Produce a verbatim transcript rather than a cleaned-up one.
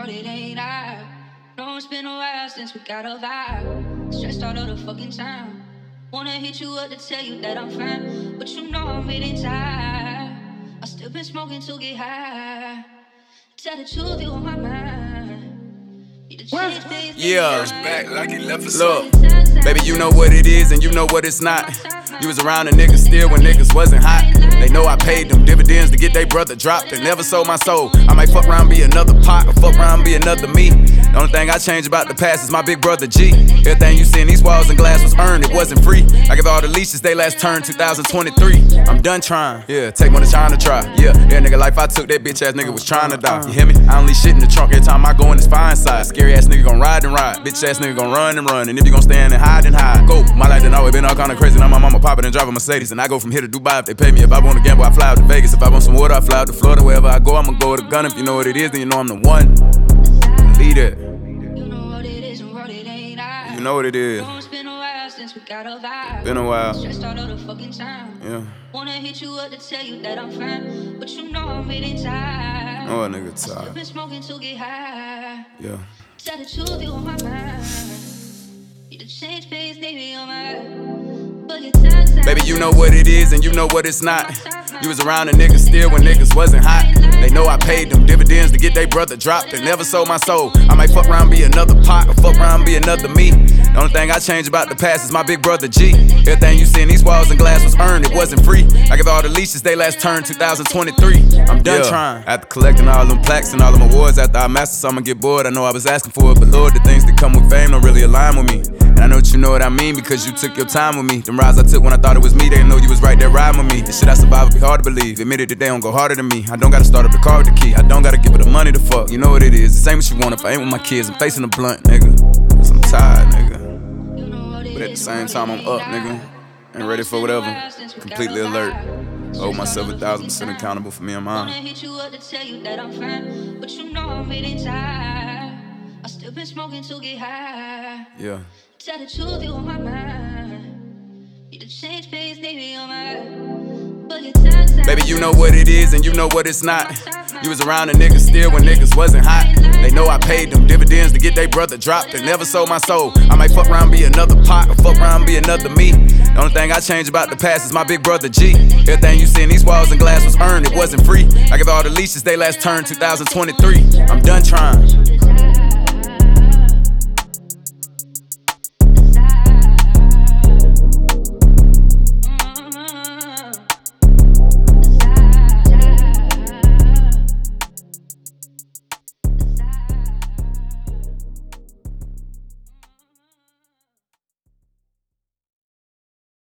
road, it ain't I. No, it's been a while since we got a vibe. Stressed out all the fucking time. Wanna hit you up to tell you that I'm fine, but you know I'm really tired. I still been smoking to get high. Tell the truth, you on my mind. Yeah, back like it left us. Look, baby, you know what it is and you know what it's not. You was around the niggas still when niggas wasn't hot. They know I paid them dividends to get they brother dropped. They never sold my soul. I might fuck around, be another pot, or fuck around, be another me. The only thing I changed about the past is my big brother G. Everything you see in these walls and glass was earned, it wasn't free. I give all the leases, they last turned two thousand twenty-three. I'm done trying, yeah, take one to trying to try. Yeah, that nigga life I took, that bitch ass nigga was trying to die. You hear me? I don't leave shit in the trunk every time I go in this fine side. Scary ass nigga gon' ride and ride, bitch ass nigga gon' run and run. And if you gon' stand and hide and hide, go. My life done always been all kinda crazy. Now my mama poppin' and drive a Mercedes. And I go from here to Dubai if they pay me. If I wanna gamble, I fly out to Vegas. If I want some water, I fly out to Florida. Wherever I go, I'ma go with a gun. If you know what it is, then you know I'm the one. Lead it. You know what it is and what it ain't I. You know what it is. It's been a while since we got a vibe. Been a while. Stressed out all the fucking time. Yeah. Wanna hit you up to tell you that I'm fine, but you know I'm really tired. Oh, a nigga I still tired. been smoking to get high. Yeah. Tell the truth, you on my mind. Need to change pace, maybe on my. Baby, you know what it is and you know what it's not. You was around the niggas still when niggas wasn't hot. They know I paid them dividends to get they brother dropped. They never sold my soul. I might fuck around, be another pot, or fuck around, be another me. The only thing I changed about the past is my big brother G. Everything you see in these walls and glass was earned, it wasn't free. I give all the leases, they last turned two thousand twenty-three. I'm done yeah. trying. After collecting all them plaques and all them awards, after I mastered some, I'ma get bored. I know I was asking for it, but Lord, the things that come with fame don't really align with me. And I know that you know what I mean because you took your time with me. Them rides I took when I thought it was me, they didn't know you was right there riding with me. The shit I survived would be hard to believe. Admitted that they don't go harder than me. I don't gotta start up the car with the key. I don't gotta give her the money to fuck. You know what it is. The same as you want if I ain't with my kids. I'm facing a blunt, nigga. Cause I'm tired, nigga. But at the same time, I'm up, nigga. Ain't ready for whatever. Completely alert. Hold myself a thousand percent accountable for me and mine. Wanna hit you up to tell you that I'm fine, but you know I'm really tired. I still been smoking to get high. Yeah. Tell the truth, you on my mind. Need to change pace, maybe on my. Baby, you know what it is and you know what it's not. You was around the niggas still when niggas wasn't hot. They know I paid them dividends to get they brother dropped. They never sold my soul. I might fuck around, be another pot, or fuck around, be another me. The only thing I changed about the past is my big brother G. Everything you see in these walls and glass was earned, it wasn't free. I give all the leases, they last turned two thousand twenty-three. I'm done trying.